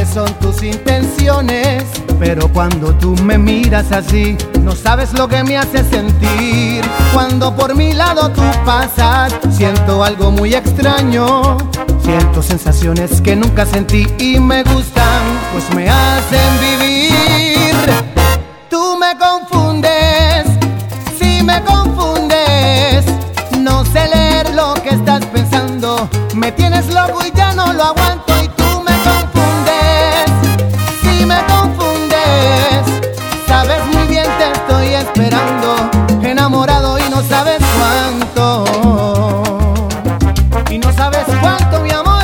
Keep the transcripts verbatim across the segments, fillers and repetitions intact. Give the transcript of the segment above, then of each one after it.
son tus intenciones? Pero cuando tú me miras así, no sabes lo que me hace sentir. Cuando por mi lado tú pasas, siento algo muy extraño. Siento sensaciones que nunca sentí y me gustan, pues me hacen vivir. Tú me confundes, si me confundes. No sé leer lo que estás pensando. Me tienes loco y ya no lo aguanto. Y tú me confundes, si me confundes. Sabes muy bien te estoy esperando, enamorado y no sabes cuánto. Y no sabes cuánto, mi amor.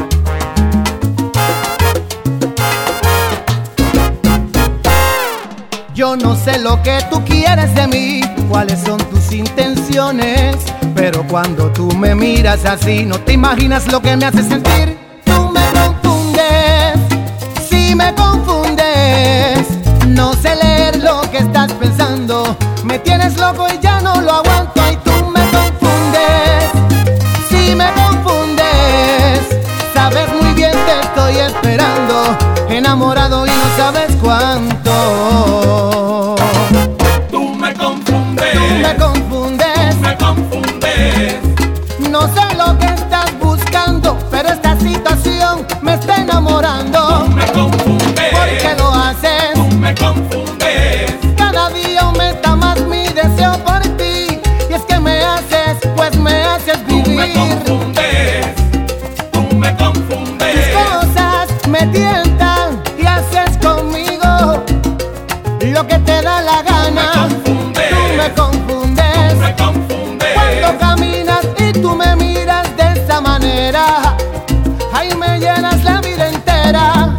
Yo no sé lo que tú quieres de mí, cuáles son tus intenciones, pero cuando tú me miras así, no te imaginas lo que me hace sentir. Tú me confundes, si me confundes. No sé leer lo que estás pensando. Me tienes loco y ya no lo aguanto. Y tú me confundes, si me confundes. Sabes muy bien te estoy esperando, enamorado y no sabes cuánto. Tú me confundes, Tú me confundes, tú me confundes. no sé lo que estás buscando, pero esta situación me está enamorando. Tú me confundes, ¿Por qué lo haces? tú me confundes. Cada día aumenta más mi deseo por ti. Y es que me haces, pues me haces Tú me vivir. confundes, tú me confundes. Tus cosas me tientan y haces conmigo lo que te da la gana. Tú me confundes, Tú me confundes. tú me confundes. Cuando caminas y tú me miras de esa manera, ahí me llenas la vida entera.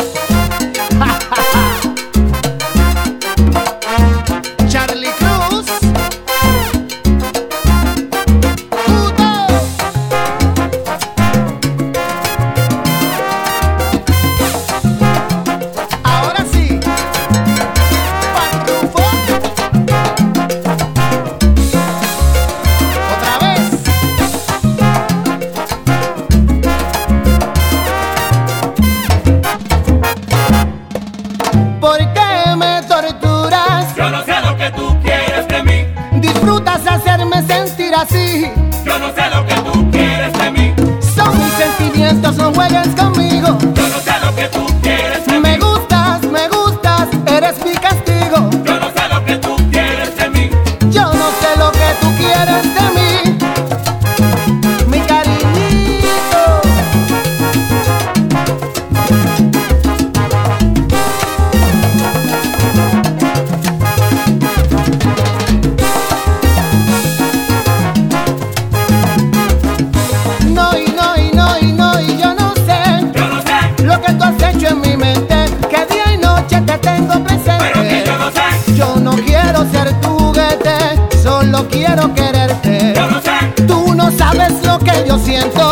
Charlie Cruz, Puto. Ahora sí, Pantufo. Otra vez. ¿Por qué me torturas? Yo no sé lo que tú quieres de mí. Disfrutas hacerme sentir así. Yo no sé lo que tú quieres de mí. Son mis sentimientos, no juegues conmigo. Yo no sé lo que tú quieres de mí. Me gustas, me gustas, eres mi castigo. Yo no sé lo que tú quieres de mí. Yo no sé lo que tú quieres de mí, mi cariñito. No, y no, y no, y no, y yo no sé Yo no sé, lo que tú has hecho en mi mente, que día y noche te tengo presente. pero que yo no sé. Yo no quiero ser tu juguete, solo quiero quererte. Yo no sé, Tú no sabes lo que yo siento.